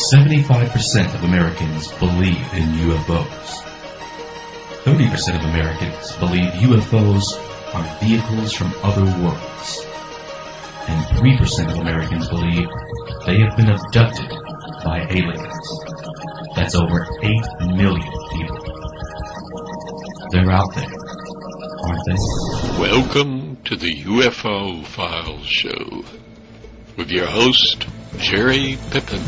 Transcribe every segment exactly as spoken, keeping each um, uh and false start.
seventy-five percent of Americans believe in U F Os. thirty percent of Americans believe U F Os are vehicles from other worlds. And three percent of Americans believe they have been abducted by aliens. That's over eight million people. They're out there, aren't they? Welcome to the U F O Files Show with your host, Jerry Pippin.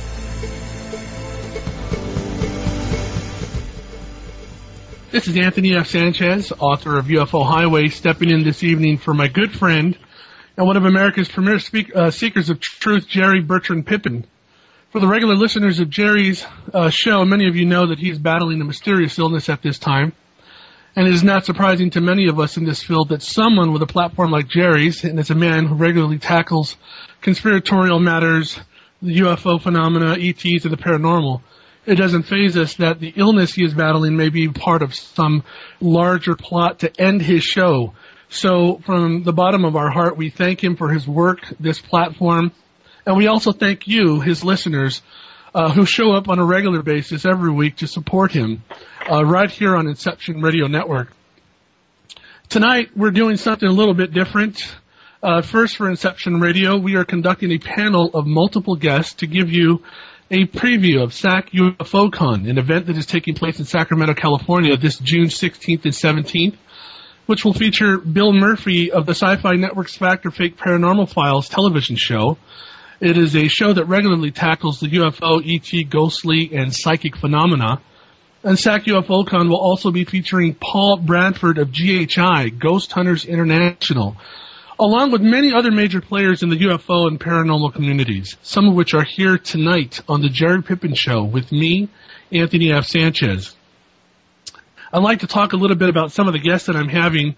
This is Anthony F. Sanchez, author of U F O Highway, stepping in this evening for my good friend and one of America's premier speak, uh, seekers of truth, Jerry Bertrand Pippin. For the regular listeners of Jerry's uh, show, many of you know that he's battling a mysterious illness at this time. And it is not surprising to many of us in this field that someone with a platform like Jerry's, and as a man who regularly tackles conspiratorial matters, the U F O phenomena, E Ts, and the paranormal, it doesn't faze us that the illness he is battling may be part of some larger plot to end his show. So from the bottom of our heart, we thank him for his work, this platform, and we also thank you, his listeners, uh, who show up on a regular basis every week to support him, uh, right here on Inception Radio Network. Tonight, we're doing something a little bit different. Uh, first, for Inception Radio, we are conducting a panel of multiple guests to give you a preview of S A C UFOCon, an event that is taking place in Sacramento, California this June sixteenth and seventeenth, which will feature Bill Murphy of the Sci-Fi Network's Fact or Fake Paranormal Files television show. It is a show that regularly tackles the U F O, E T, ghostly, and psychic phenomena. And S A C UFOCon will also be featuring Paul Bradford of G H I, Ghost Hunters International, along with many other major players in the U F O and paranormal communities, some of which are here tonight on the Jerry Pippin Show with me, Anthony F. Sanchez. I'd like to talk a little bit about some of the guests that I'm having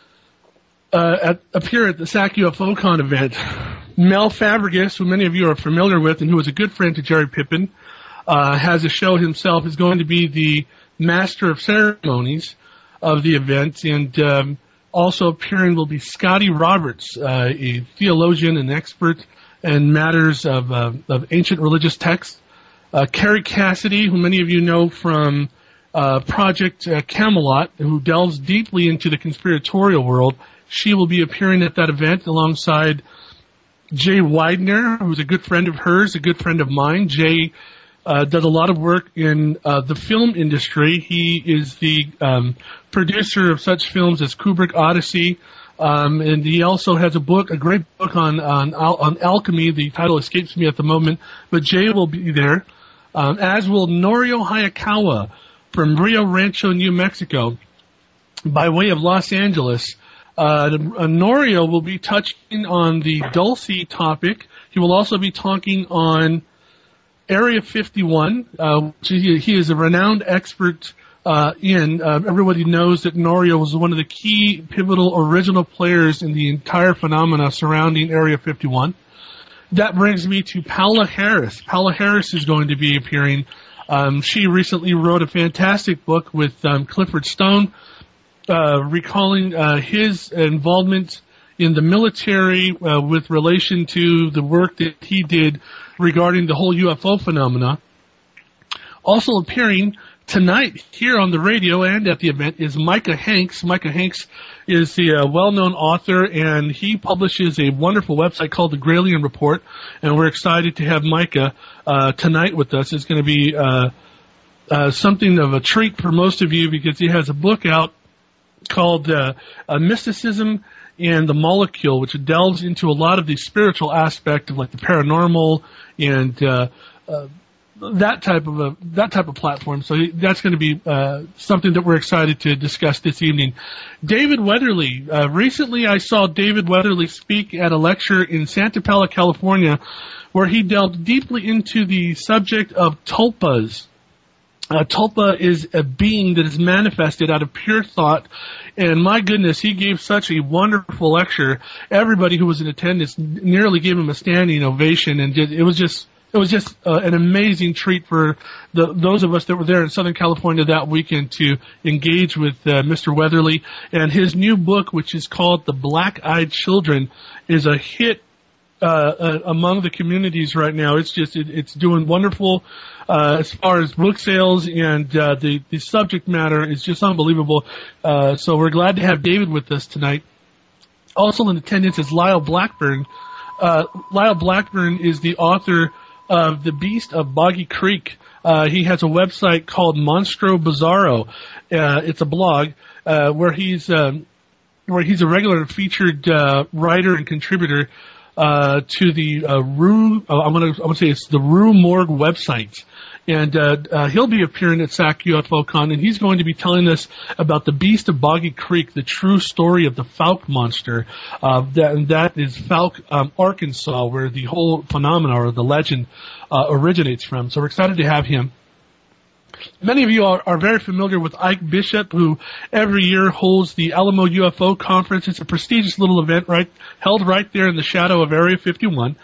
uh, at, appear at the S A C UFOCon event. Mel Fabregas, who many of you are familiar with and who is a good friend to Jerry Pippin, uh, has a show himself, is going to be the master of ceremonies of the event, and um, also appearing will be Scotty Roberts, uh, a theologian and expert in matters of, uh, of ancient religious texts. Uh, Carrie Cassidy, who many of you know from uh, Project uh, Camelot, who delves deeply into the conspiratorial world. She will be appearing at that event alongside Jay Widener, who's a good friend of hers, a good friend of mine. Jay uh, does a lot of work in uh, the film industry. He is the um, producer of such films as Kubrick Odyssey, um, and he also has a book, a great book on on, on alchemy. The title escapes me at the moment, but Jay will be there, um, as will Norio Hayakawa from Rio Rancho, New Mexico, by way of Los Angeles. Uh, Norio will be touching on the Dulce topic. He will also be talking on Area fifty-one, uh, which he, he is a renowned expert uh, in. Uh, everybody knows that Norio was one of the key, pivotal, original players in the entire phenomena surrounding Area fifty-one. That brings me to Paola Harris. Paola Harris is going to be appearing. Um, she recently wrote a fantastic book with um, Clifford Stone, Uh, recalling uh, his involvement in the military uh, with relation to the work that he did regarding the whole U F O phenomena. Also appearing tonight here on the radio and at the event is Micah Hanks. Micah Hanks is the uh, well-known author, and he publishes a wonderful website called the Gralien Report, and we're excited to have Micah uh, tonight with us. It's going to be uh, uh, something of a treat for most of you because he has a book out called uh, uh, Mysticism and the Molecule, which delves into a lot of the spiritual aspect of like the paranormal and uh, uh, that type of a that type of platform. So that's going to be uh, something that we're excited to discuss this evening. David Weatherly. Uh, recently, I saw David Weatherly speak at a lecture in Santa Paula, California, where he delved deeply into the subject of tulpas. Uh, Tulpa is a being that is manifested out of pure thought, and my goodness, he gave such a wonderful lecture. Everybody who was in attendance nearly gave him a standing ovation, and it was just it was just uh, an amazing treat for the, those of us that were there in Southern California that weekend to engage with uh, Mister Weatherly. And his new book, which is called The Black-Eyed Children, is a hit uh, uh, among the communities right now. It's just it, it's doing wonderful uh, as far as book sales, and uh, the the subject matter is just unbelievable. Uh, so we're glad to have David with us tonight. Also in attendance is Lyle Blackburn. Uh, Lyle Blackburn is the author of The Beast of Boggy Creek. Uh, he has a website called Monstro Bizarro. Uh, it's a blog uh, where he's um, where he's a regular featured uh, writer and contributor uh, to the uh, Rue. Uh, I'm gonna I'm gonna say it's the Rue Morgue website. And uh, uh, he'll be appearing at S A C U F O Con, and he's going to be telling us about the Beast of Boggy Creek, the true story of the Fouke monster. Uh, that, and that is Fouke, um, Arkansas, where the whole phenomena or the legend uh, originates from. So we're excited to have him. Many of you are, are very familiar with Ike Bishop, who every year holds the Alamo U F O Conference. It's a prestigious little event right held right there in the shadow of Area fifty-one.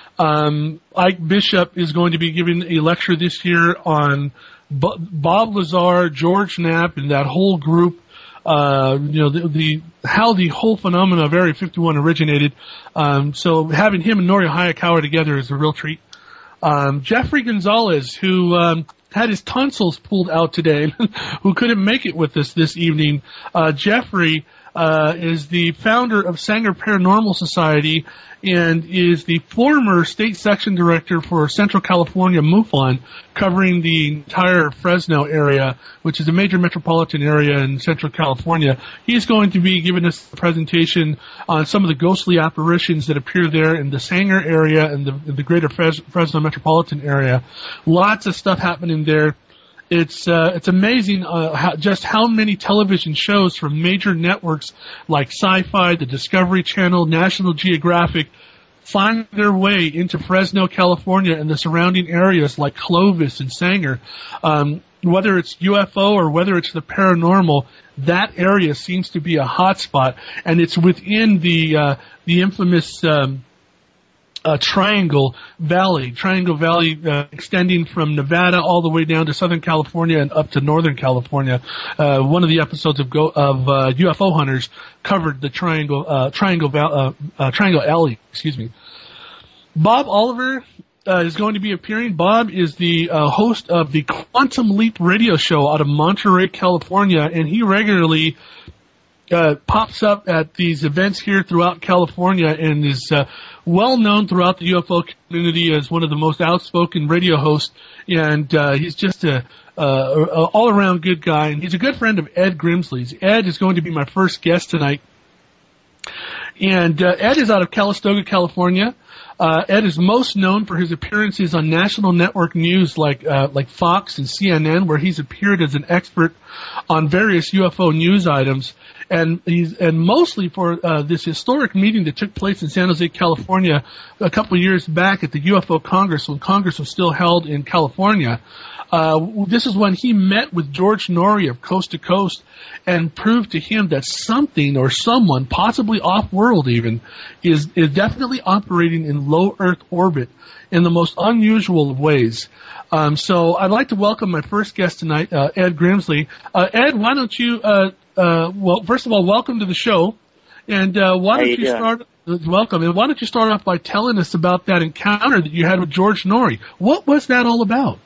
Um, Ike Bishop is going to be giving a lecture this year on B- Bob Lazar, George Knapp, and that whole group. Uh, you know, the, the how the whole phenomena of Area fifty-one originated. Um, so having him and Norio Hayakawa together is a real treat. Um, Jeffrey Gonzalez, who um, had his tonsils pulled out today, who couldn't make it with us this evening. Uh, Jeffrey uh, is the founder of Sanger Paranormal Society and is the former state section director for Central California MUFON, covering the entire Fresno area, which is a major metropolitan area in Central California. He's going to be giving us a presentation on some of the ghostly apparitions that appear there in the Sanger area and the, the greater Fres- Fresno metropolitan area. Lots of stuff happening there. It's uh, it's amazing uh, how, just how many television shows from major networks like Sci-Fi, the Discovery Channel, National Geographic find their way into Fresno, California, and the surrounding areas like Clovis and Sanger. Um, whether it's U F O or whether it's the paranormal, that area seems to be a hot spot, and it's within the uh, the infamous Um, Uh, Triangle Valley, Triangle Valley uh, extending from Nevada all the way down to Southern California and up to Northern California. Uh, one of the episodes of Go, of uh, U F O Hunters covered the Triangle uh, Triangle Val- uh, uh, Triangle Alley. Excuse me. Bob Oliver uh, is going to be appearing. Bob is the uh, host of the Quantum Leap radio show out of Monterey, California, and he regularly Uh, pops up at these events here throughout California and is uh, well known throughout the U F O community as one of the most outspoken radio hosts. And uh, he's just a, uh, a all-around good guy. And he's a good friend of Ed Grimsley's. Ed is going to be my first guest tonight. And uh, Ed is out of Calistoga, California. Uh, Ed is most known for his appearances on national network news like uh, like Fox and C N N, where he's appeared as an expert on various U F O news items. And he's and mostly for uh, this historic meeting that took place in San Jose, California, a couple of years back at the U F O Congress, when Congress was still held in California. Uh, this is when he met with George Norrie of Coast to Coast and proved to him that something or someone, possibly off-world even, is, is definitely operating in low Earth orbit in the most unusual of ways. Um, so I'd like to welcome my first guest tonight, uh, Ed Grimsley. Uh, Ed, why don't you, uh, uh, well, first of all, welcome to the show. And uh, why don't you, you start, uh, welcome, and why don't you start off by telling us about that encounter that you had with George Norrie? What was that all about?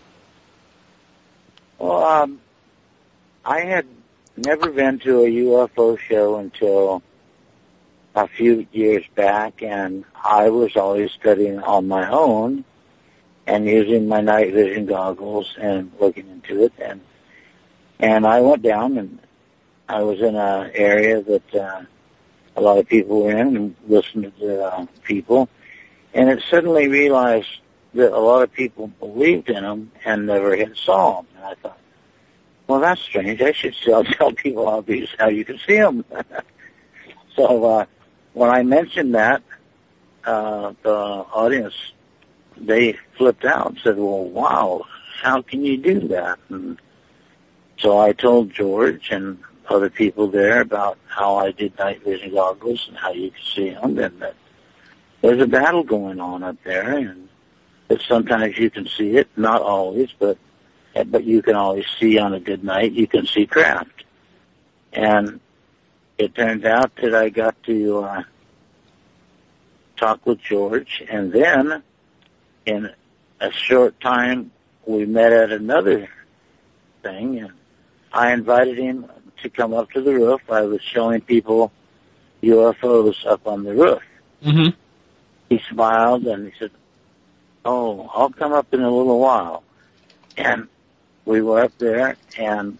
Well, um, I had never been to a U F O show until a few years back, and I was always studying on my own and using my night vision goggles and looking into it. And and I went down, and I was in an area that uh, a lot of people were in and listened to the uh, people, and it suddenly realized that a lot of people believed in them and never had saw them. And I thought, well, that's strange. I should tell, tell people how, these, how you can see them. So uh, when I mentioned that, uh, the audience, they flipped out and said, well, wow, how can you do that? And so I told George and other people there about how I did night vision goggles and how you could see them, and that there's a battle going on up there, and that sometimes you can see it, not always, but but you can always see on a good night, you can see craft. And it turned out that I got to uh, talked with George, and then in a short time we met at another thing, and I invited him to come up to the roof. I was showing people U F Os up on the roof. Mm-hmm. He smiled and he said, "Oh, I'll come up in a little while." And we were up there, and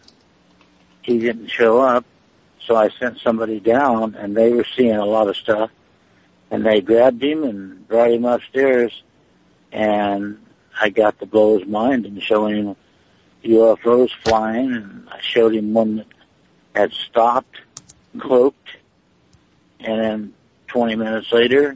he didn't show up, so I sent somebody down, and they were seeing a lot of stuff, and they grabbed him and brought him upstairs, and I got to blow his mind and showing him U F Os flying, and I showed him one that had stopped, cloaked, and then twenty minutes later,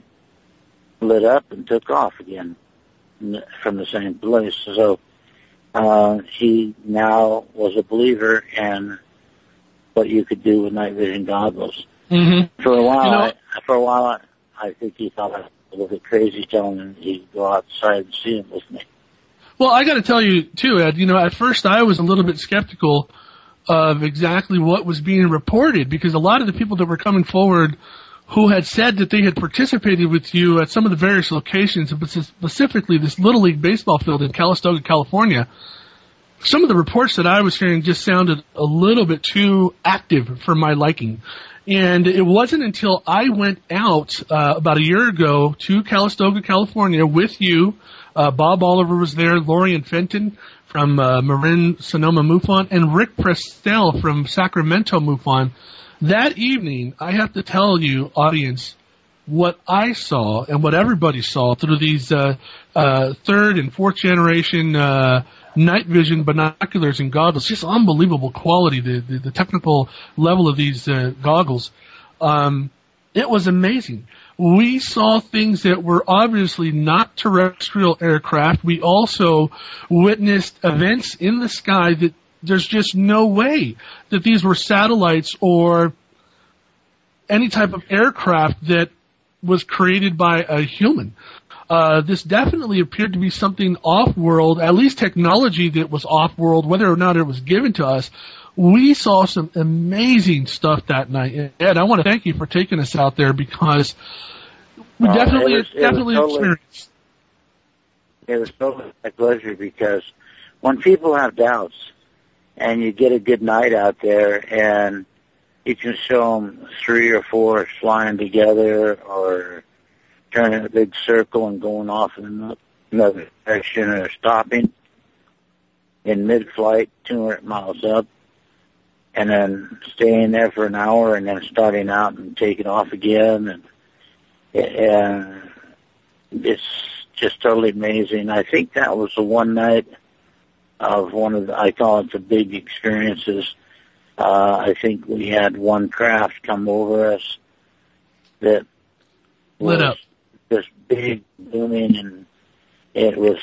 lit up and took off again from the same place. So uh, he now was a believer in what you could do with night vision goggles. Mm-hmm. For a while, you know, I, for a while, I, I think he thought I was a little bit crazy telling him he'd go outside and see him with me. Well, I got to tell you too, Ed. You know, at first I was a little bit skeptical of exactly what was being reported, because a lot of the people that were coming forward who had said that they had participated with you at some of the various locations, but specifically this Little League baseball field in Calistoga, California, some of the reports that I was hearing just sounded a little bit too active for my liking. And it wasn't until I went out uh, about a year ago to Calistoga, California with you. Uh, Bob Oliver was there, Lorian Fenton from uh, Marin Sonoma MUFON, and Rick Prestel from Sacramento MUFON. That evening, I have to tell you, audience, what I saw and what everybody saw through these uh, uh, third and fourth generation uh, night vision binoculars and goggles. Just unbelievable quality, the, the, the technical level of these uh, goggles. Um, it was amazing. We saw things that were obviously not terrestrial aircraft. We also witnessed events in the sky that there's just no way that these were satellites or any type of aircraft that was created by a human. Uh, this definitely appeared to be something off-world, at least technology that was off-world, whether or not it was given to us. We saw some amazing stuff that night. Ed, I want to thank you for taking us out there, because we uh, definitely, it was, it definitely was totally, experienced. It was totally my pleasure, because when people have doubts and you get a good night out there and you can show them three or four flying together or turning a big circle and going off in another direction or stopping in mid-flight, two hundred miles up, and then staying there for an hour and then starting out and taking off again. And, and it's just totally amazing. I think that was the one night of one of the, I call it the big experiences. Uh, I think we had one craft come over us that lit was up, this big booming, and it was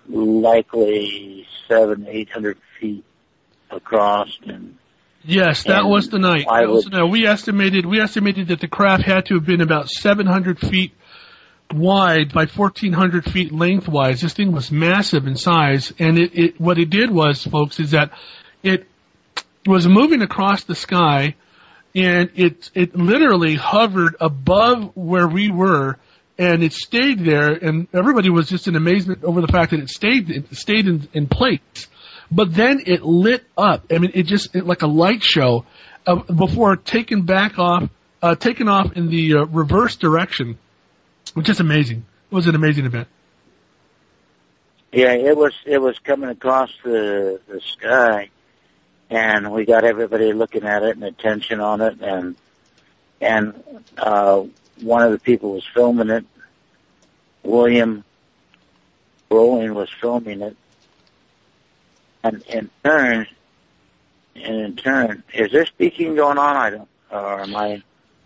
likely seven, eight hundred feet across. And yes, that and was the night. I That was would, the night. We estimated we estimated that the craft had to have been about seven hundred feet wide by fourteen hundred feet lengthwise. This thing was massive in size, and it, it what it did was, folks, is that it was moving across the sky, and it it literally hovered above where we were, and it stayed there, and everybody was just in amazement over the fact that it stayed it stayed in, in place. But then it lit up. I mean, it just it, like a light show uh, before taking back off, uh, taking off in the uh, reverse direction. Which is amazing. It was an amazing event. Yeah, it was. It was coming across the the sky, and we got everybody looking at it and attention on it, and and uh, one of the people was filming it. William Rowling was filming it, and in turn, and in turn, is there speaking going on? I don't. Or am I?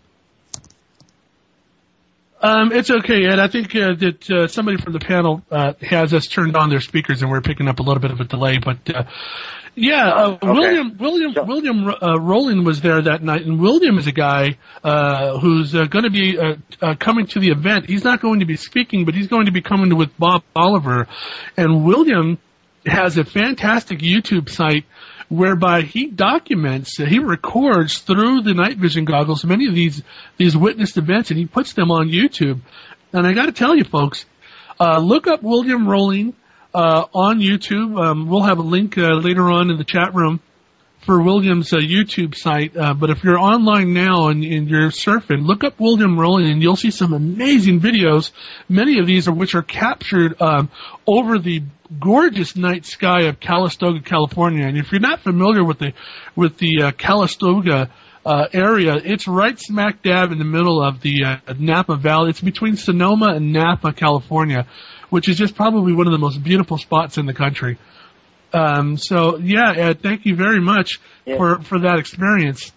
Um, it's okay, Ed. I think uh, that uh, somebody from the panel uh, has us turned on their speakers, and we're picking up a little bit of a delay. But uh, yeah, uh, okay. William William so, William uh, Rowling was there that night, and William is a guy uh, who's uh, going to be uh, uh, coming to the event. He's not going to be speaking, but he's going to be coming with Bob Oliver, and William has a fantastic YouTube site whereby he documents, he records through the night vision goggles many of these these witnessed events, and he puts them on YouTube. And I got to tell you, folks, uh, look up William Rolling uh, on YouTube. Um, we'll have a link uh, later on in the chat room for William's uh, YouTube site. Uh, but if you're online now and, and you're surfing, look up William Rolling, and you'll see some amazing videos. Many of these are which are captured um, over the gorgeous night sky of Calistoga, California. And if you're not familiar with the with the uh, Calistoga uh, area, it's right smack dab in the middle of the uh, Napa Valley. It's between Sonoma and Napa, California, which is just probably one of the most beautiful spots in the country. Um, so yeah, Ed, thank you very much yeah. for for that experience.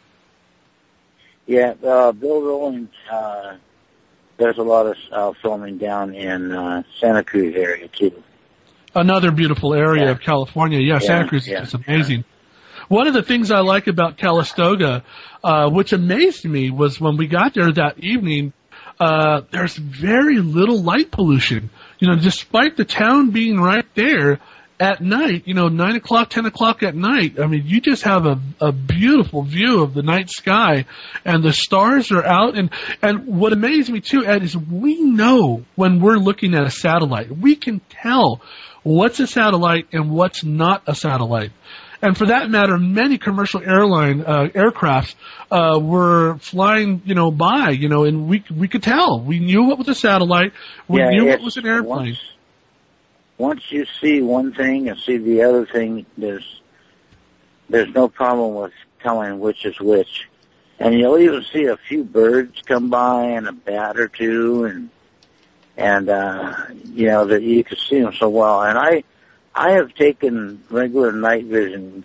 Yeah, uh, Bill Rolling uh, does a lot of uh, filming down in uh, Santa Cruz area too. Another beautiful area yeah. of California. Yeah, yeah Santa Cruz yeah, is amazing. Yeah. One of the things I like about Calistoga, uh, which amazed me, was when we got there that evening, uh, there's very little light pollution. You know, despite the town being right there, at night, you know, nine o'clock, ten o'clock at night, I mean, you just have a, a beautiful view of the night sky, and the stars are out. And, and what amazed me too, Ed, is we know when we're looking at a satellite, we can tell what's a satellite and what's not a satellite. And for that matter, many commercial airline uh, aircrafts uh, were flying, you know, by, you know, and we we could tell. We knew what was a satellite. We yeah, knew what was an airplane. Once, once you see one thing and see the other thing, there's there's no problem with telling which is which. And you'll even see a few birds come by and a bat or two, and and uh, you know that you can see them so well. And I. I have taken regular night vision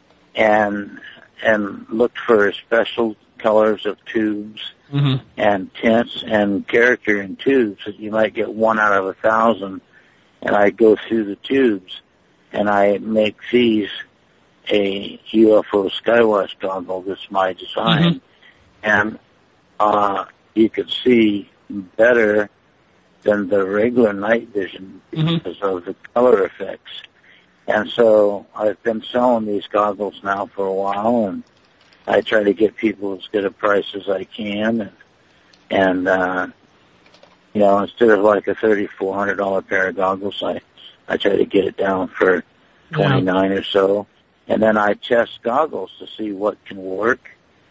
and and looked for special colors of tubes mm-hmm. and tints and character in tubes that you might get one out of a thousand. And I go through the tubes and I make these a U F O Skywatch goggle. That's my design, mm-hmm. and uh, you can see better than the regular night vision because mm-hmm. of the color effects. And so I've been selling these goggles now for a while, and I try to get people as good a price as I can. And, and uh, you know, instead of like a thirty-four hundred dollars pair of goggles, I, I try to get it down for twenty-nine dollars yeah. or so. And then I test goggles to see what can work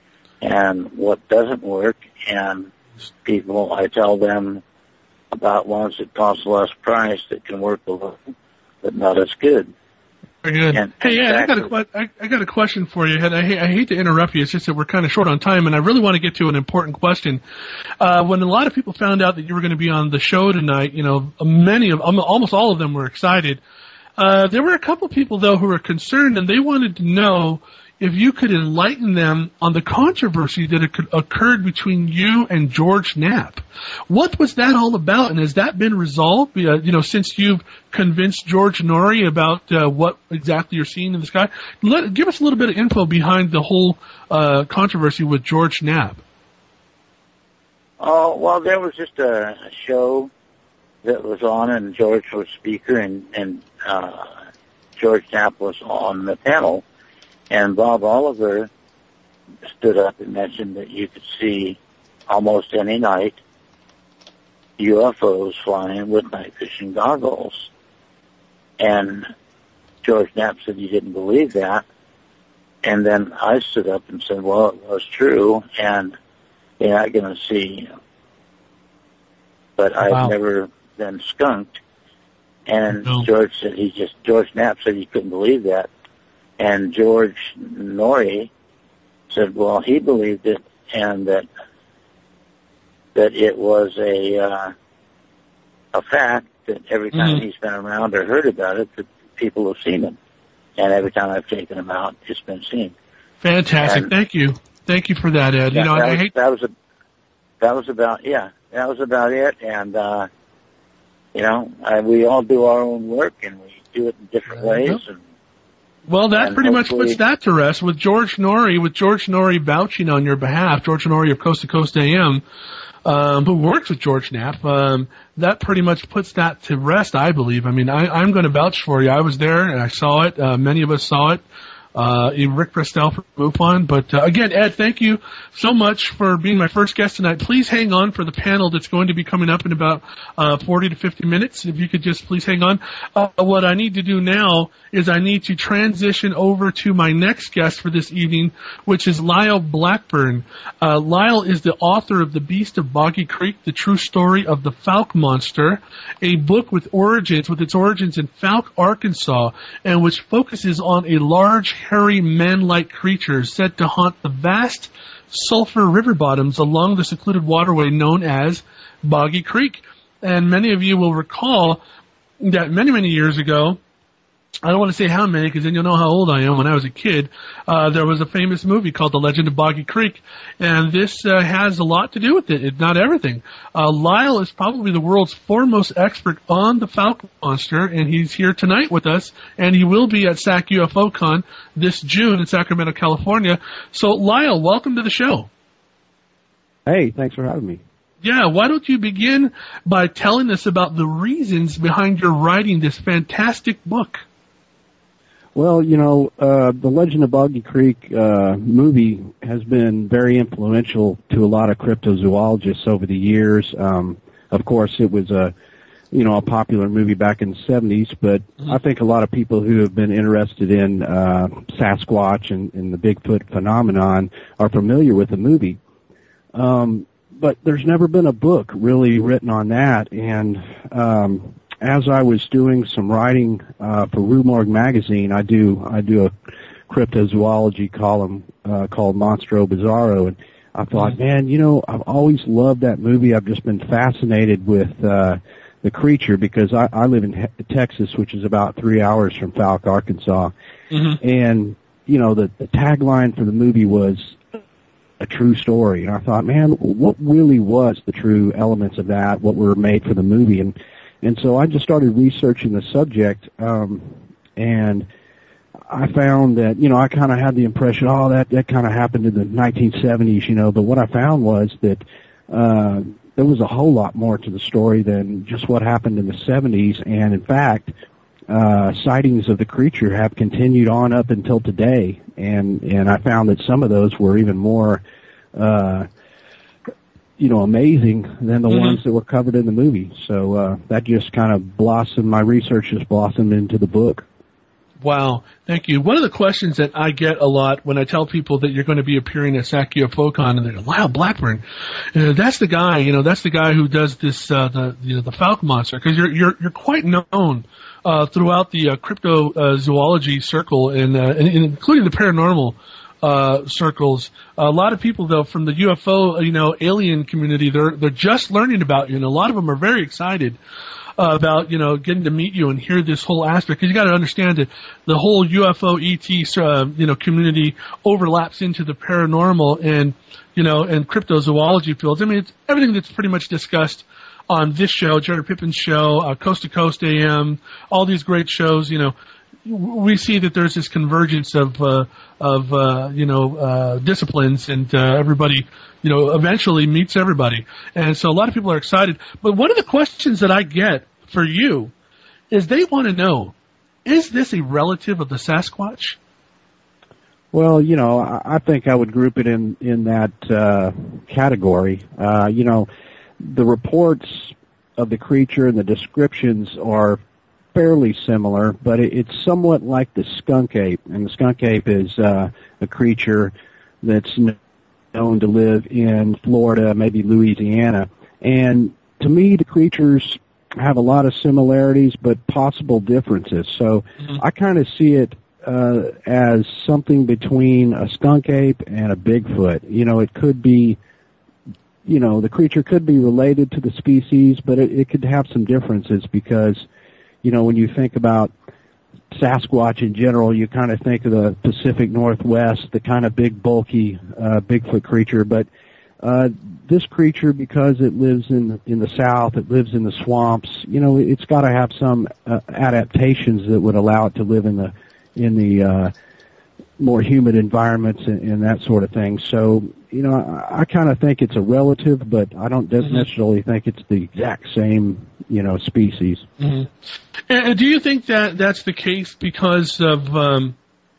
and what doesn't work. And people, I tell them about ones that cost less price that can work a little, but not as good. Very good. And hey, yeah, exactly. I got a I, I got a question for you, and I, I hate to interrupt you. It's just that we're kind of short on time, and I really want to get to an important question. Uh, when a lot of people found out that you were going to be on the show tonight, you know, many of almost all of them were excited. Uh, there were a couple people though who were concerned, and they wanted to know if you could enlighten them on the controversy that occurred between you and George Knapp. What was that all about, and has that been resolved, uh, you know, since you've convinced George Noory about uh, what exactly you're seeing in the sky? Let, give us a little bit of info behind the whole uh, controversy with George Knapp. Oh, well, there was just a, a show that was on, and George was speaker, and, and uh, George Knapp was on the panel. And Bob Oliver stood up and mentioned that you could see almost any night U F Os flying with night vision goggles. And George Knapp said he didn't believe that. And then I stood up and said, well, it was true, and you're not going to see. But I've wow. never been skunked. And no. George said he just, George Knapp said he couldn't believe that. And George Noory said, well, he believed it, and that that it was a uh, a fact that every time mm-hmm. he's been around or heard about it, that people have seen him. And every time I've taken him out, it's been seen. Fantastic. And Thank you. Thank you for that, Ed. Yeah, you know, that, I was, hate that was a that was about yeah, that was about it. And uh, you know, I, we all do our own work, and we do it in different ways. And Well, that and pretty much puts that to rest. With George Noory, with George Noory vouching on your behalf, George Noory of Coast to Coast A M, um, who works with George Knapp, um, that pretty much puts that to rest, I believe. I mean, I, I'm going to vouch for you. I was there and I saw it. Uh, many of us saw it. uh, Rick Prestel from MUFON. But uh, again, Ed, thank you so much for being my first guest tonight. Please hang on for the panel that's going to be coming up in about uh, forty to fifty minutes. If you could just please hang on. Uh, what I need to do now is I need to transition over to my next guest for this evening, which is Lyle Blackburn. Uh, Lyle is the author of The Beast of Boggy Creek, The True Story of the Fouke Monster, a book with origins, with its origins in Fouke, Arkansas, and which focuses on a large, hairy, man-like creature said to haunt the vast sulfur river bottoms along the secluded waterway known as Boggy Creek. And many of you will recall that many, many years ago, I don't want to say how many because then you'll know how old I am. When I was a kid, uh, there was a famous movie called The Legend of Boggy Creek, and this uh, has a lot to do with it, if not everything. Uh, Lyle is probably the world's foremost expert on the Fouke Monster, and he's here tonight with us, and he will be at S A C U F O Con this June in Sacramento, California. So, Lyle, welcome to the show. Hey, thanks for having me. Yeah, why don't you begin by telling us about the reasons behind your writing this fantastic book? Well, you know, uh, the Legend of Boggy Creek uh, movie has been very influential to a lot of cryptozoologists over the years. Um, of course, it was a, you know, a popular movie back in the seventies, but mm-hmm. I think a lot of people who have been interested in uh, Sasquatch and, and the Bigfoot phenomenon are familiar with the movie. Um, but there's never been a book really written on that, and um as I was doing some writing uh, for Rue Morgue magazine, I do I do a cryptozoology column uh, called Monstro Bizarro, and I thought, mm-hmm. man, you know, I've always loved that movie. I've just been fascinated with uh, the creature because I, I live in he- Texas, which is about three hours from Fouke, Arkansas, mm-hmm. and you know the, the tagline for the movie was a true story, and I thought, man, what really was the true elements of that? What were made for the movie? And And so I just started researching the subject, um, and I found that, you know, I kind of had the impression, oh, that, that kind of happened in the nineteen seventies, you know, but what I found was that, uh, there was a whole lot more to the story than just what happened in the seventies, and in fact, uh, sightings of the creature have continued on up until today, and, and I found that some of those were even more, uh, you know, amazing than the mm-hmm. ones that were covered in the movie. So uh, that just kind of blossomed, my research just blossomed into the book. Wow, thank you. One of the questions that I get a lot when I tell people that you're going to be appearing at S A C U F O Con, and they go, wow, Blackburn, uh, that's the guy, you know, that's the guy who does this, uh, the, you know, the Fouke Monster, because you're, you're, you're quite known uh, throughout the uh, cryptozoology circle, and, uh, and, and including the paranormal Uh, circles. A lot of people, though, from the U F O, you know, alien community, they're they're just learning about you, and a lot of them are very excited uh, about, you know, getting to meet you and hear this whole aspect. Because you got to understand that the whole U F O E T, uh, you know, community overlaps into the paranormal and, you know, and cryptozoology fields. I mean, it's everything that's pretty much discussed on this show, Jerry Pippin's show, uh, Coast to Coast A M, all these great shows, you know. We see that there's this convergence of, uh, of, uh, you know, uh, disciplines, and, uh, everybody, you know, eventually meets everybody. And so a lot of people are excited. But one of the questions that I get for you is they want to know, is this a relative of the Sasquatch? Well, you know, I, I think I would group it in, in that, uh, category. Uh, you know, the reports of the creature and the descriptions are fairly similar, but it, it's somewhat like the skunk ape, and the skunk ape is uh, a creature that's known to live in Florida, maybe Louisiana. And to me, the creatures have a lot of similarities, but possible differences. So mm-hmm. I kind of see it uh, as something between a skunk ape and a Bigfoot. You know, it could be, you know, the creature could be related to the species, but it, it could have some differences because, you know, when you think about Sasquatch in general, you kind of think of the Pacific Northwest, the kind of big, bulky uh, Bigfoot creature. But uh, this creature, because it lives in in the South, it lives in the swamps. You know, it's got to have some uh, adaptations that would allow it to live in the in the uh, more humid environments and, and that sort of thing. So, you know, I, I kind of think it's a relative, but I don't mm-hmm. necessarily think it's the exact same, you know, species. Mm-hmm. And do you think that that's the case because of, um,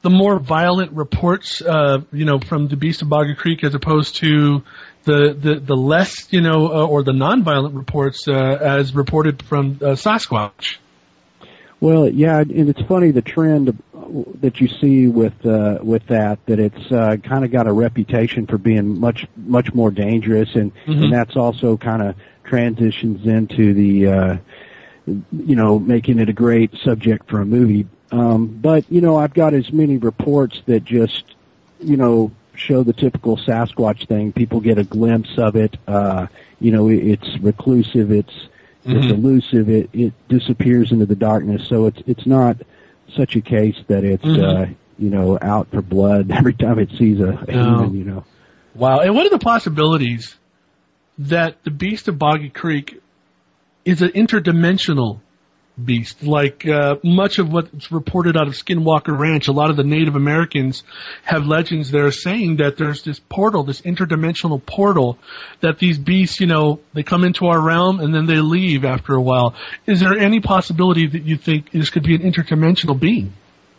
the more violent reports, uh, you know, from the Beast of Boggy Creek as opposed to the, the, the less, you know, uh, or the non-violent reports, uh, as reported from uh, Sasquatch? Well, yeah, and it's funny the trend that you see with uh, with that that it's uh, kind of got a reputation for being much much more dangerous, and, mm-hmm. and that's also kind of transitions into the uh, you know making it a great subject for a movie. Um, but you know, I've got as many reports that just you know show the typical Sasquatch thing. People get a glimpse of it. Uh, you know, it's reclusive. It's It's mm-hmm. elusive. It it disappears into the darkness. So it's it's not such a case that it's mm-hmm. uh, you know out for blood every time it sees a, a no. human. You know. Wow. And what are the possibilities that the Beast of Boggy Creek is an interdimensional beast, like uh, much of what's reported out of Skinwalker Ranch? A lot of the Native Americans have legends there saying that there's this portal, this interdimensional portal, that these beasts, you know, they come into our realm and then they leave after a while. Is there any possibility that you think this could be an interdimensional being?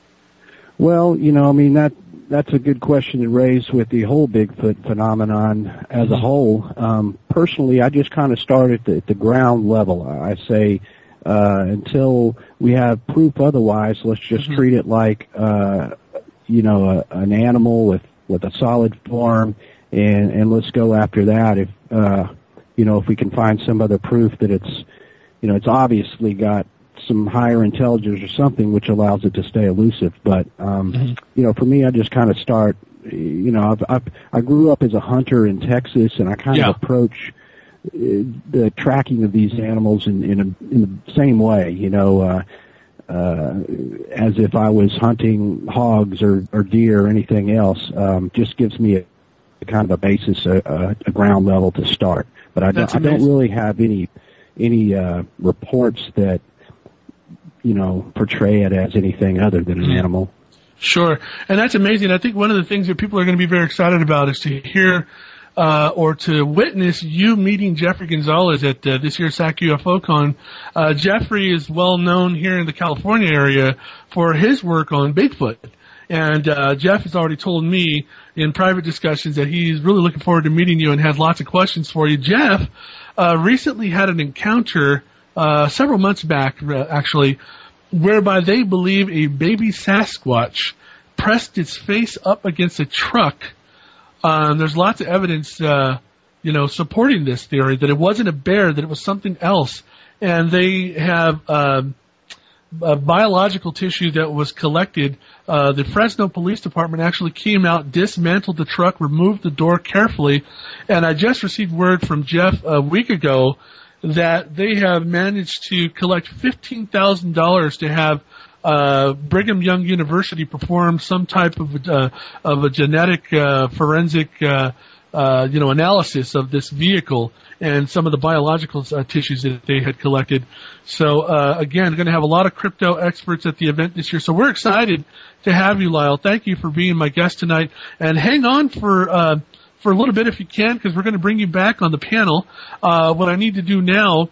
Well, you know, I mean, that that's a good question to raise with the whole Bigfoot phenomenon as mm-hmm. a whole. Um, personally, I just kind of start at the, at the ground level. I say, Uh, until we have proof otherwise, let's just mm-hmm. treat it like, uh, you know, a, an animal with, with a solid form, and, and let's go after that. If, uh, you know, if we can find some other proof that it's, you know, it's obviously got some higher intelligence or something which allows it to stay elusive. But, um, mm-hmm. you know, for me, I just kind of start, you know, I've, I've, I grew up as a hunter in Texas, and I kind yeah. of approach the tracking of these animals in, in, a, in the same way, you know, uh, uh, as if I was hunting hogs or, or deer or anything else. Um, just gives me a, a kind of a basis, a, a ground level to start. But I don't, I don't really have any any uh, reports that you know portray it as anything other than an animal. Sure, and that's amazing. I think one of the things that people are going to be very excited about is to hear. Uh, or to witness you meeting Jeffrey Gonzalez at uh, this year's S A C U F O Con. Uh, Jeffrey is well known here in the California area for his work on Bigfoot. And uh, Jeff has already told me in private discussions that he's really looking forward to meeting you and has lots of questions for you. Jeff uh, recently had an encounter uh, several months back, uh, actually, whereby they believe a baby Sasquatch pressed its face up against a truck. Um, there's lots of evidence, uh, you know, supporting this theory that it wasn't a bear, that it was something else. And they have uh, a biological tissue that was collected. Uh, the Fresno Police Department actually came out, dismantled the truck, removed the door carefully. And I just received word from Jeff a week ago that they have managed to collect fifteen thousand dollars to have Uh, Brigham Young University performed some type of uh, of a genetic uh, forensic uh, uh, you know analysis of this vehicle and some of the biological uh, tissues that they had collected. So uh, again, going to have a lot of crypto experts at the event this year. So we're excited to have you, Lyle. Thank you for being my guest tonight, and hang on for uh, for a little bit if you can, because we're going to bring you back on the panel. Uh, what I need to do now,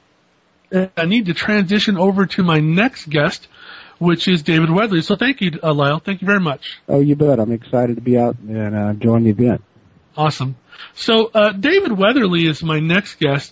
I need to transition over to my next guest, which is David Weatherly. So thank you, uh, Lyle. Thank you very much. Oh, you bet. I'm excited to be out and uh, join the event. Awesome. So uh, David Weatherly is my next guest.